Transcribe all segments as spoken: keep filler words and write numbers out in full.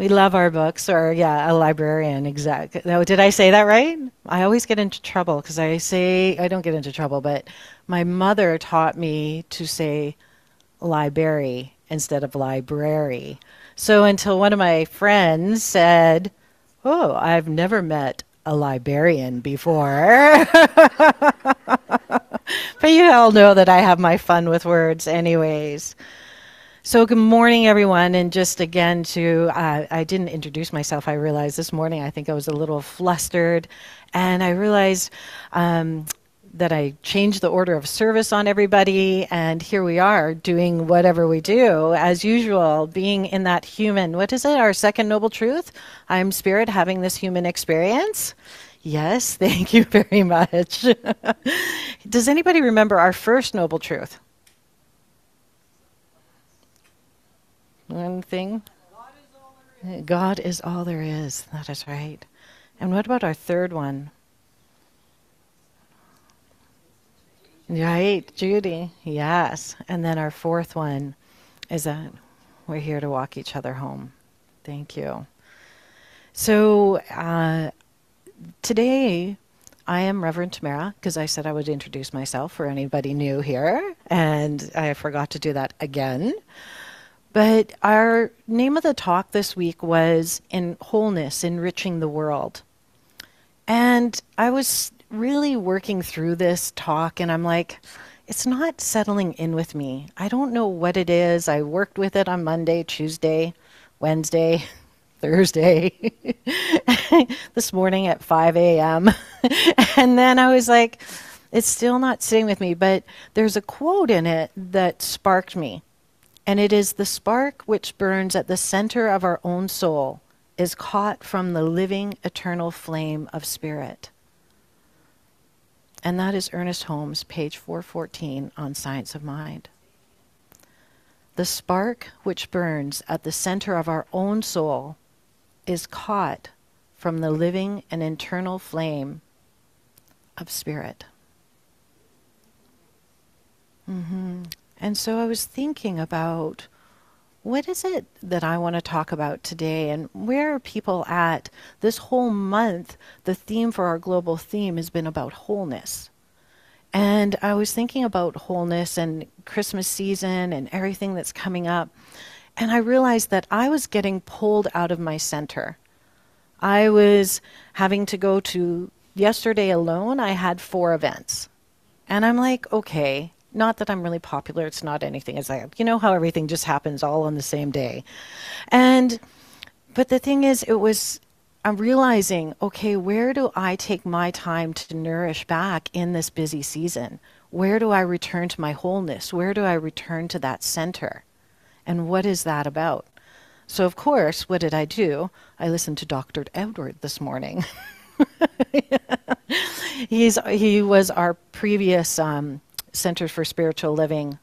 We love our books, or yeah, a librarian, exact. No, did I say that right? I always get into trouble because I say, I don't get into trouble, but my mother taught me to say library instead of library. So until one of my friends said, "Oh, I've never met a librarian before." But you all know that I have my fun with words anyways. So, good morning, everyone. And just again, to uh, I didn't introduce myself. I realized this morning, I think I was a little flustered. And I realized um, that I changed the order of service on everybody. And here we are doing whatever we do, as usual, being in that human. What is it? Our second noble truth? I'm spirit having this human experience. Yes, thank you very much. Does anybody remember our first noble truth? One thing. God is all there is. That is right. And what about our third one? Right, Judy. Yes. And then our fourth one is that we're here to walk each other home. Thank you. So uh, today I am Reverend Tamara, because I said I would introduce myself for anybody new here, and I forgot to do that again. But our name of the talk this week was In Wholeness, Enriching the World. And I was really working through this talk, and I'm like, it's not settling in with me. I don't know what it is. I worked with it on Monday, Tuesday, Wednesday, Thursday, this morning at five a.m. And then I was like, it's still not sitting with me. But there's a quote in it that sparked me. And it is the spark which burns at the center of our own soul is caught from the living eternal flame of spirit. And that is Ernest Holmes, page four fourteen on Science of Mind. The spark which burns at the center of our own soul is caught from the living and eternal flame of spirit. Mm-hmm. And so I was thinking about, what is it that I want to talk about today, and where are people at? This whole month, the theme for our global theme has been about wholeness. And I was thinking about wholeness and Christmas season and everything that's coming up. And I realized that I was getting pulled out of my center. I was having to go to, yesterday alone, I had four events. And I'm like, okay. Not that I'm really popular. It's not anything. It's like, you know how everything just happens all on the same day. And, but the thing is, it was, I'm realizing, okay, where do I take my time to nourish back in this busy season? Where do I return to my wholeness? Where do I return to that center? And what is that about? So, of course, what did I do? I listened to Doctor Edward this morning. He's, he was our previous, um, Center for Spiritual Living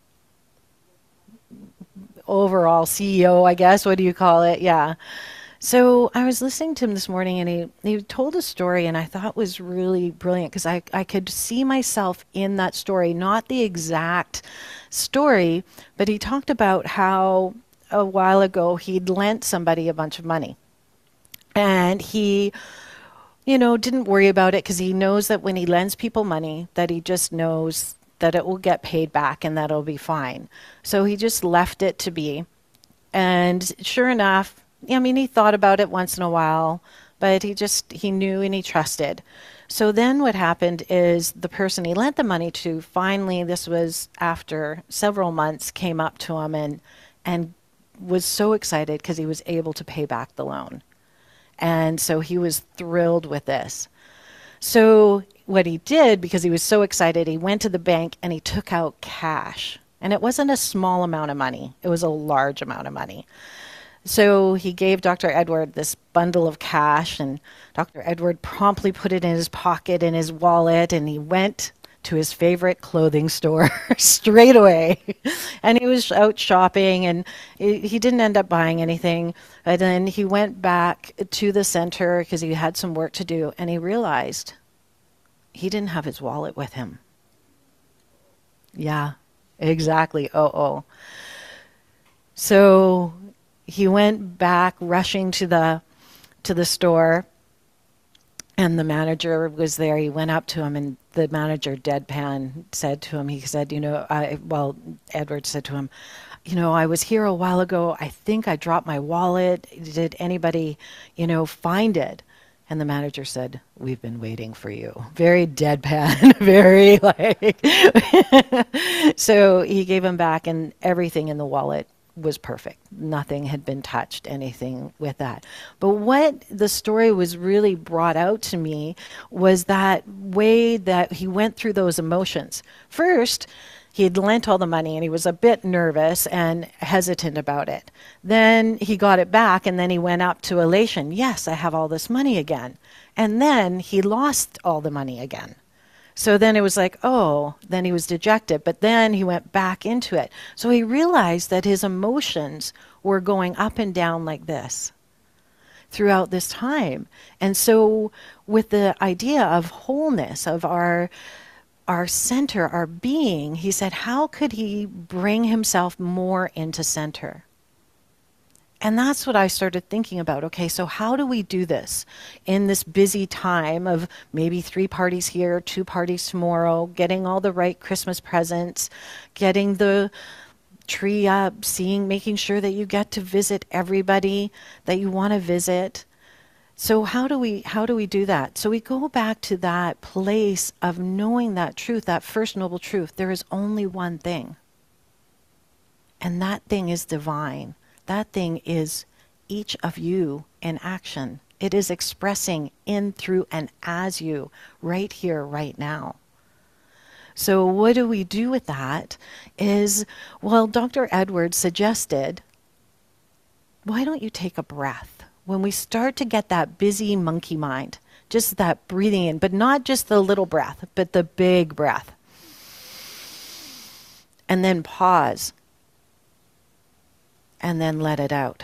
overall C E O, I guess. What do you call it? Yeah. So I was listening to him this morning, and he, he told a story, and I thought was really brilliant because I, I could see myself in that story, not the exact story, but he talked about how a while ago he'd lent somebody a bunch of money. And he, you know, didn't worry about it because he knows that when he lends people money, that he just knows that it will get paid back and that it'll be fine. So he just left it to be. And sure enough, I mean, he thought about it once in a while, but he just, he knew and he trusted. So then what happened is the person he lent the money to, finally, this was after several months, came up to him and, and was so excited because he was able to pay back the loan. And so he was thrilled with this. So what he did, because he was so excited, he went to the bank and he took out cash. And it wasn't a small amount of money. It was a large amount of money. So he gave Doctor Edward this bundle of cash, and Doctor Edward promptly put it in his pocket, in his wallet, and he went to his favorite clothing store straight away. And he was out shopping, and he didn't end up buying anything. And then he went back to the center because he had some work to do, and he realized he didn't have his wallet with him. Yeah, exactly. Oh, oh. So he went back rushing to the to the store, and the manager was there. He went up to him, and the manager deadpan said to him, he said, you know, I, well, Edward said to him, you know, I was here a while ago. I think I dropped my wallet. Did anybody, you know, find it? And the manager said, we've been waiting for you. Very deadpan, very like. So he gave him back, and everything in the wallet was perfect. Nothing had been touched, anything with that. But what the story was really brought out to me was that way that he went through those emotions. First, he had lent all the money, and he was a bit nervous and hesitant about it. Then he got it back, and then he went up to elation. Yes, I have all this money again. And then he lost all the money again. So then it was like, oh, then he was dejected. But then he went back into it. So he realized that his emotions were going up and down like this throughout this time. And so with the idea of wholeness, of our our center, our being, he said, how could he bring himself more into center? And that's what I started thinking about. Okay, so how do we do this in this busy time of maybe three parties here, two parties tomorrow, getting all the right Christmas presents, getting the tree up, seeing, making sure that you get to visit everybody that you want to visit. So how do we how do we do that? So we go back to that place of knowing that truth, that first noble truth. There is only one thing. And that thing is divine. That thing is each of you in action. It is expressing in, through, and as you right here, right now. So what do we do with that is, well, Doctor Edwards suggested, why don't you take a breath? When we start to get that busy monkey mind, just that breathing in, but not just the little breath, but the big breath. And then pause. And then let it out.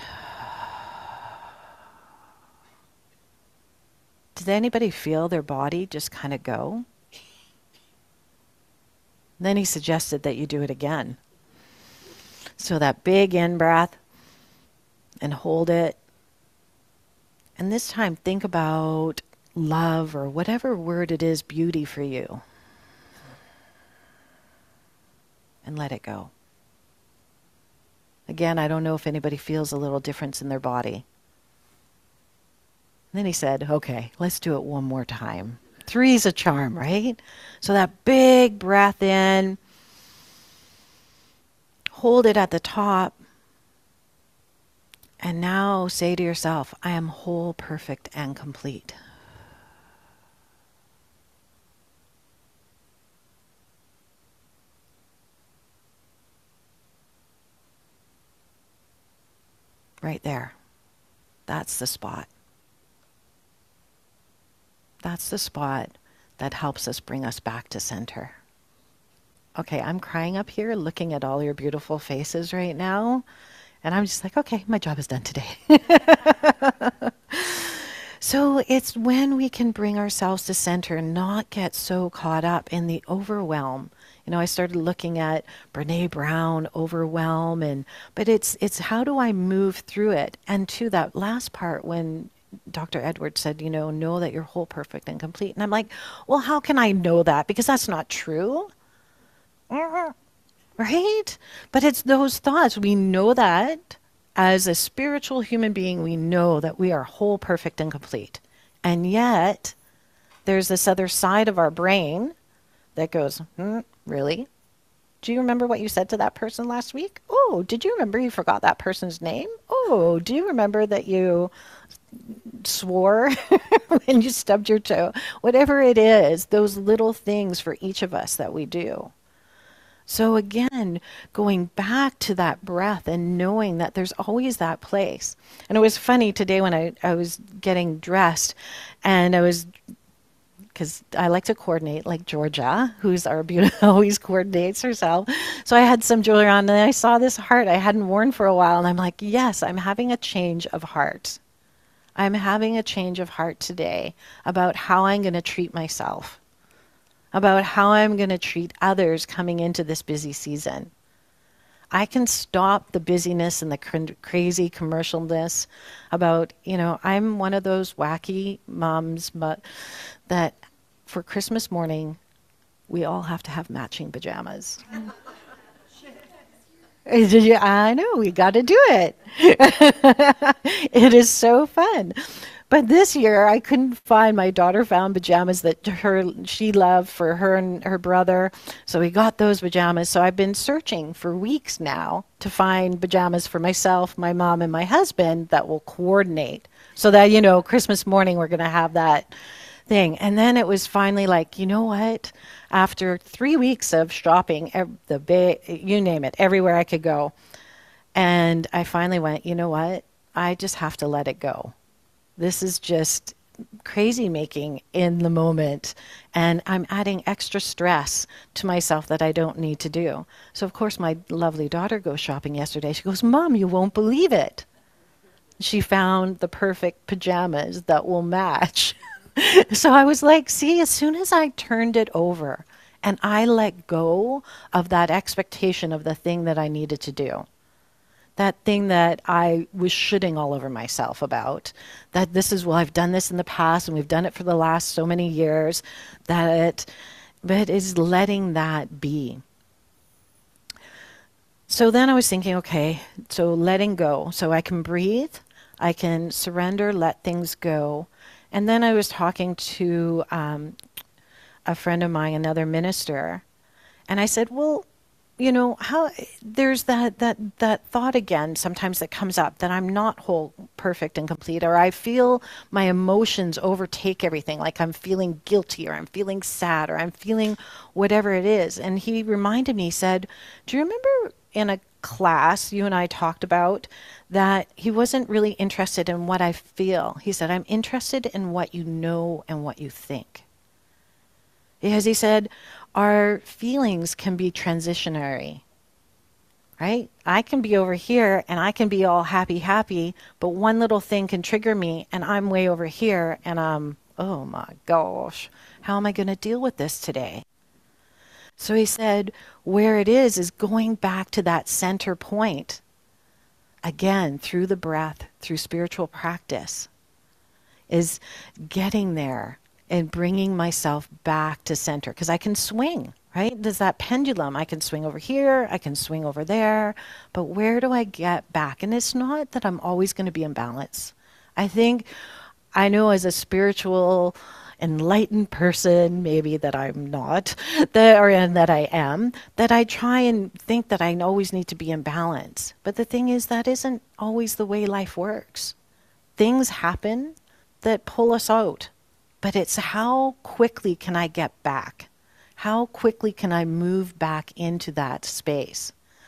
Did anybody feel their body just kind of go? Then he suggested that you do it again. So that big in-breath, and hold it. And this time think about love, or whatever word it is, beauty for you. And let it go. Again, I don't know if anybody feels a little difference in their body. And then he said, okay, let's do it one more time. Three's a charm, right? So that big breath in, hold it at the top, and now say to yourself, I am whole, perfect, and complete. Right there. That's the spot. That's the spot that helps us bring us back to center. Okay, I'm crying up here looking at all your beautiful faces right now. And I'm just like, okay, my job is done today. So it's when we can bring ourselves to center and not get so caught up in the overwhelm. You know, I started looking at Brene Brown, overwhelm, and but it's it's how do I move through it? And to that last part when Doctor Edwards said, you know, know that you're whole, perfect, and complete. And I'm like, well, how can I know that? Because that's not true. Right? But it's those thoughts. We know that as a spiritual human being, we know that we are whole, perfect, and complete. And yet, there's this other side of our brain that goes, hmm, really? Do you remember what you said to that person last week? Oh, did you remember you forgot that person's name? Oh, do you remember that you swore when you stubbed your toe? Whatever it is, those little things for each of us that we do. So again, going back to that breath and knowing that there's always that place. And it was funny today when I, I was getting dressed and I was, because I like to coordinate like Georgia, who's our beauty, always coordinates herself. So I had some jewelry on and I saw this heart I hadn't worn for a while. And I'm like, yes, I'm having a change of heart. I'm having a change of heart today about how I'm going to treat myself, about how I'm going to treat others coming into this busy season, I can stop the busyness and the cr- crazy commercialness about, you know, I'm one of those wacky moms, but that for Christmas morning, we all have to have matching pajamas. Yeah, I know, we got to do it. It is so fun. But this year I couldn't find my daughter found pajamas that her she loved for her and her brother. So we got those pajamas. So I've been searching for weeks now to find pajamas for myself, my mom and my husband that will coordinate. So that, you know, Christmas morning we're going to have that thing. And then it was finally like, you know what? After three weeks of shopping, ev- the bay, you name it, everywhere I could go, and I finally went, you know what? I just have to let it go. This is just crazy making in the moment, and I'm adding extra stress to myself that I don't need to do. So, of course, my lovely daughter goes shopping yesterday. She goes, Mom, you won't believe it. She found the perfect pajamas that will match. So I was like, see, as soon as I turned it over and I let go of that expectation of the thing that I needed to do, that thing that I was shitting all over myself about, that this is, well, I've done this in the past and we've done it for the last so many years, that it, but is letting that be. So then I was thinking, okay, so letting go. So I can breathe, I can surrender, let things go. And then I was talking to um, a friend of mine, another minister, and I said, well, you know, how there's that that that thought again sometimes that comes up that I'm not whole, perfect and complete, or I feel my emotions overtake everything, like I'm feeling guilty or I'm feeling sad or I'm feeling whatever it is. And he reminded me, he said, do you remember in a class you and I talked about that he wasn't really interested in what I feel. He said, I'm interested in what you know and what you think. Because he said, our feelings can be transitionary, right? I can be over here and I can be all happy, happy, but one little thing can trigger me and I'm way over here and I'm, oh my gosh, how am I going to deal with this today? So he said, where it is, is going back to that center point. Again, through the breath, through spiritual practice, is getting there and bringing myself back to center. Because I can swing, right? There's that pendulum. I can swing over here, I can swing over there, but where do I get back? And it's not that I'm always going to be in balance. I think, I know as a spiritual, enlightened person, maybe that I'm not, that or and that I am, that I try and think that I always need to be in balance. But the thing is, that isn't always the way life works. Things happen that pull us out. But it's how quickly can I get back? How quickly can I move back into that space?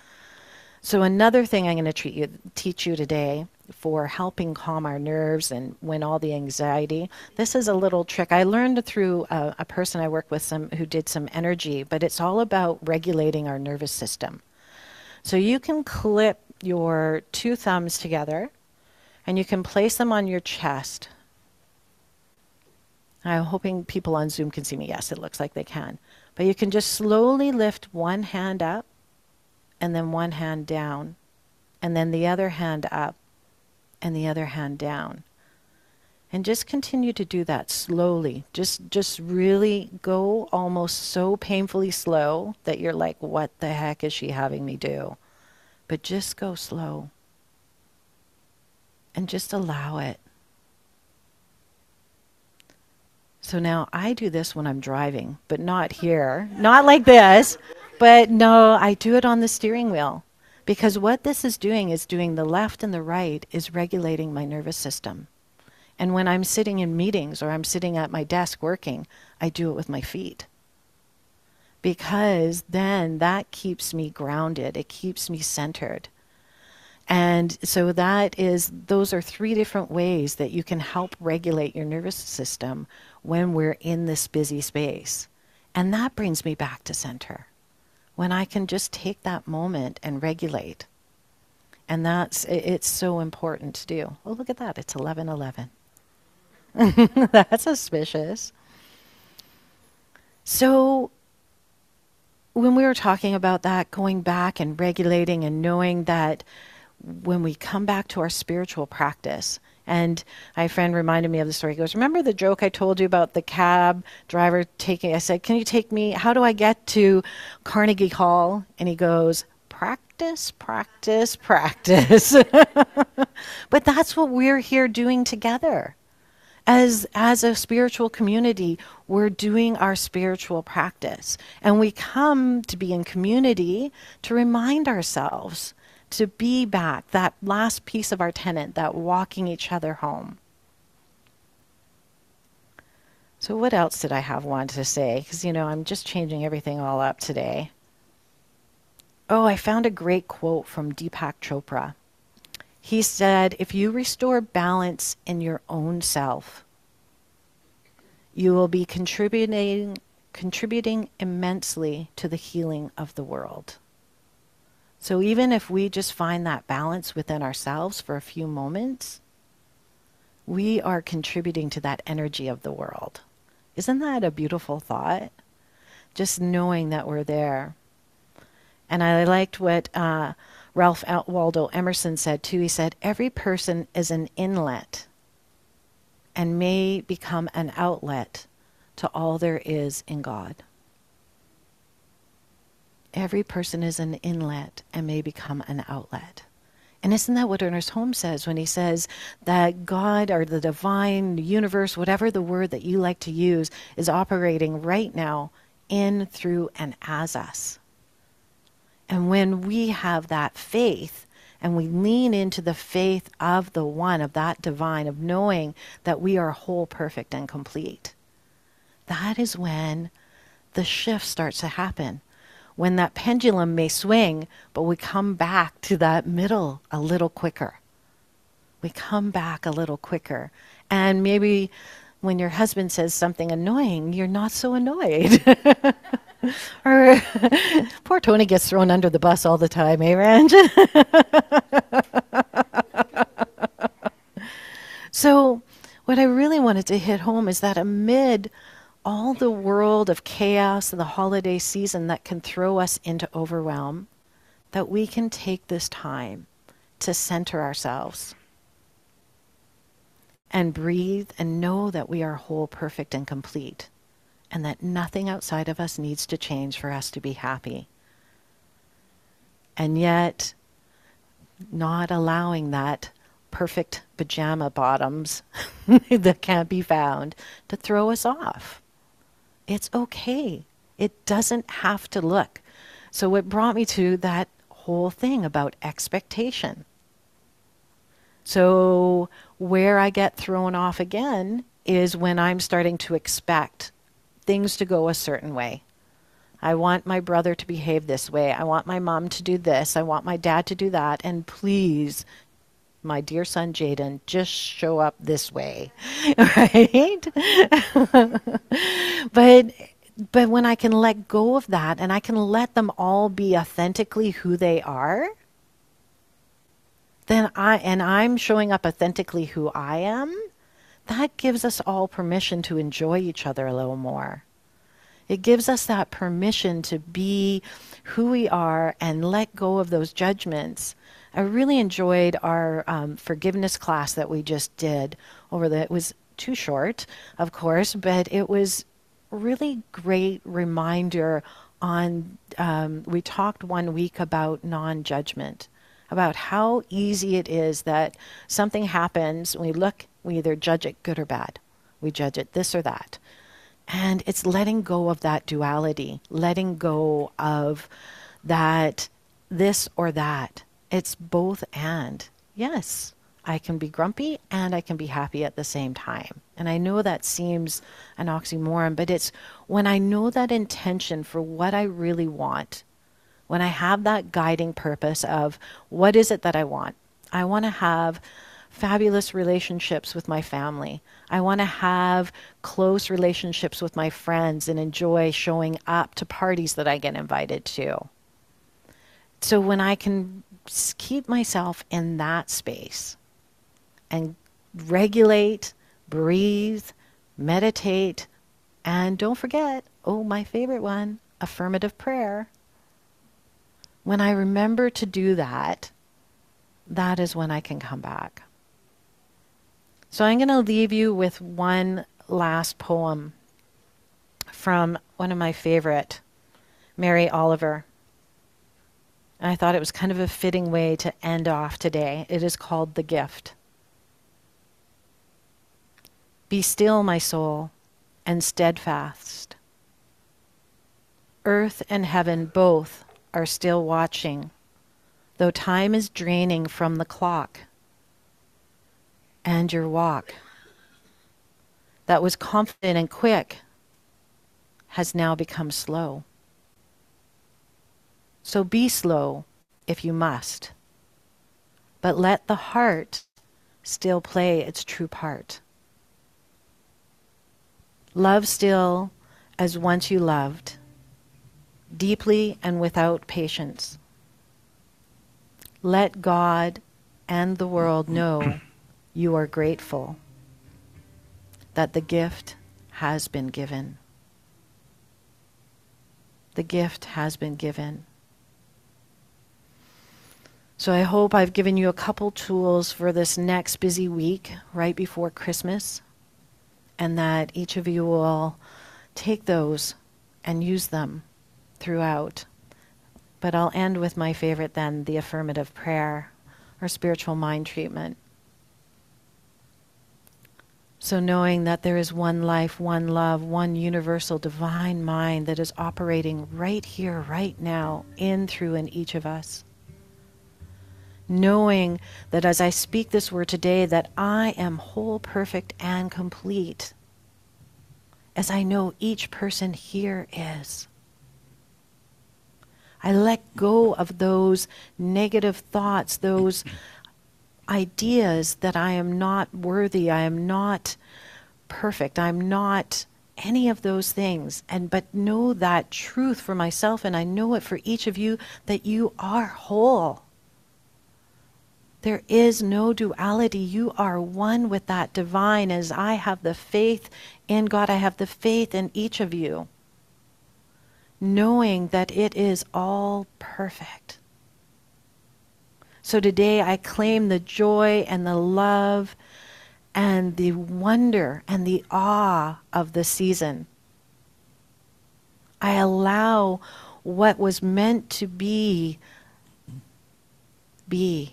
So another thing I'm going to treat you, teach you today for helping calm our nerves and win all the anxiety. This is a little trick I learned through a, a person I work with some who did some energy, but it's all about regulating our nervous system. So you can clip your two thumbs together and you can place them on your chest. I'm hoping people on Zoom can see me. Yes, it looks like they can. But you can just slowly lift one hand up and then one hand down and then the other hand up and the other hand down. And just continue to do that slowly. Just just really go almost so painfully slow that you're like, what the heck is she having me do? But just go slow. And just allow it. So now I do this when I'm driving, but not here. Not like this, but no, I do it on the steering wheel. Because what this is doing is doing the left and the right is regulating my nervous system. And when I'm sitting in meetings or I'm sitting at my desk working, I do it with my feet. Because then that keeps me grounded. It keeps me centered. And so that is, those are three different ways that you can help regulate your nervous system when we're in this busy space. And that brings me back to center. When I can just take that moment and regulate. And that's, it's so important to do. Oh, look at that. It's eleven eleven. That's suspicious. So when we were talking about that, going back and regulating and knowing that when we come back to our spiritual practice, and my friend reminded me of the story. He goes, remember the joke I told you about the cab driver taking, I said, can you take me, how do I get to Carnegie Hall? And he goes, practice, practice, practice. But that's what we're here doing together. As, as a spiritual community, we're doing our spiritual practice. And we come to be in community to remind ourselves to be back, that last piece of our tenet, that walking each other home. So what else did I have wanted to say? Because, you know, I'm just changing everything all up today. Oh, I found a great quote from Deepak Chopra. He said, if you restore balance in your own self, you will be contributing, contributing immensely to the healing of the world. So even if we just find that balance within ourselves for a few moments, we are contributing to that energy of the world. Isn't that a beautiful thought? Just knowing that we're there. And I liked what uh, Ralph Waldo Emerson said too. He said, every person is an inlet and may become an outlet to all there is in God. Every person is an inlet and may become an outlet. And isn't that what Ernest Holmes says when he says that God or the divine, the universe, whatever the word that you like to use, is operating right now in, through, and as us? And when we have that faith and we lean into the faith of the one, of that divine, of knowing that we are whole, perfect, and complete, that is when the shift starts to happen. When that pendulum may swing, but we come back to that middle a little quicker. We come back a little quicker. And maybe when your husband says something annoying, you're not so annoyed. Or poor Tony gets thrown under the bus all the time, eh, Ranj? So what I really wanted to hit home is that amid all the world of chaos and the holiday season that can throw us into overwhelm, that we can take this time to center ourselves and breathe and know that we are whole, perfect, and complete, and that nothing outside of us needs to change for us to be happy. And yet, not allowing that perfect pajama bottoms that can't be found to throw us off. It's okay. It doesn't have to look. So it brought me to that whole thing about expectation. So where I get thrown off again is when I'm starting to expect things to go a certain way. I want my brother to behave this way. I want my mom to do this. I want my dad to do that. And please, my dear son Jaden, just show up this way, right? but but when I can let go of that and I can let them all be authentically who they are, then I and I'm showing up authentically who I am, that gives us all permission to enjoy each other a little more. It gives us that permission to be who we are and let go of those judgments. I really enjoyed our um, forgiveness class that we just did over the, it was too short, of course, but it was really great reminder on, um, we talked one week about non-judgment, about how easy it is that something happens, we look, we either judge it good or bad. We judge it this or that. And it's letting go of that duality, letting go of that this or that. It's both and. Yes, I can be grumpy and I can be happy at the same time. And I know that seems an oxymoron, but it's when I know that intention for what I really want, when I have that guiding purpose of what is it that I want? I want to have fabulous relationships with my family. I want to have close relationships with my friends and enjoy showing up to parties that I get invited to. So when I can keep myself in that space and regulate, breathe, meditate, and don't forget, oh, my favorite one, affirmative prayer, when I remember to do that, that is when I can come back. So I'm going to leave you with one last poem from one of my favorite, Mary Oliver. And I thought it was kind of a fitting way to end off today. It is called The Gift. Be still, my soul, and steadfast. Earth and heaven both are still watching, though time is draining from the clock. And your walk, that was confident and quick, has now become slow. So be slow if you must, but let the heart still play its true part. Love still as once you loved, deeply and without patience. Let God and the world know you are grateful that the gift has been given. The gift has been given. So I hope I've given you a couple tools for this next busy week right before Christmas, and that each of you will take those and use them throughout. But I'll end with my favorite then, the affirmative prayer or spiritual mind treatment. So knowing that there is one life, one love, one universal divine mind that is operating right here, right now, in, through, in each of us. Knowing that as I speak this word today, that I am whole, perfect, and complete, as I know each person here is. I let go of those negative thoughts, those ideas that I am not worthy, I am not perfect, I'm not any of those things, and but know that truth for myself, and I know it for each of you, that you are whole. There is no duality. You are one with that divine. As I have the faith in God, I have the faith in each of you, knowing that it is all perfect. So today I claim the joy and the love and the wonder and the awe of the season. I allow what was meant to be, be.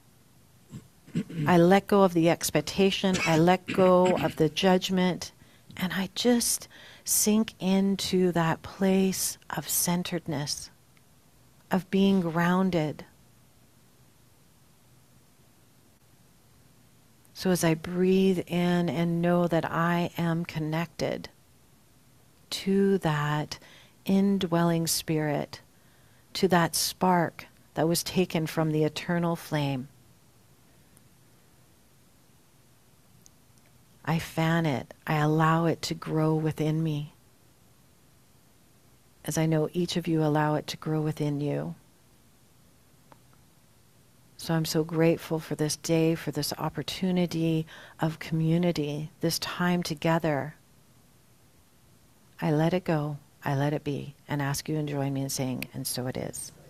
I let go of the expectation, I let go of the judgment, and I just sink into that place of centeredness, of being grounded. So as I breathe in and know that I am connected to that indwelling spirit, to that spark that was taken from the eternal flame, I fan it, I allow it to grow within me, as I know each of you allow it to grow within you. So I'm so grateful for this day, for this opportunity of community, this time together. I let it go, I let it be, and ask you to join me in saying, and so it is.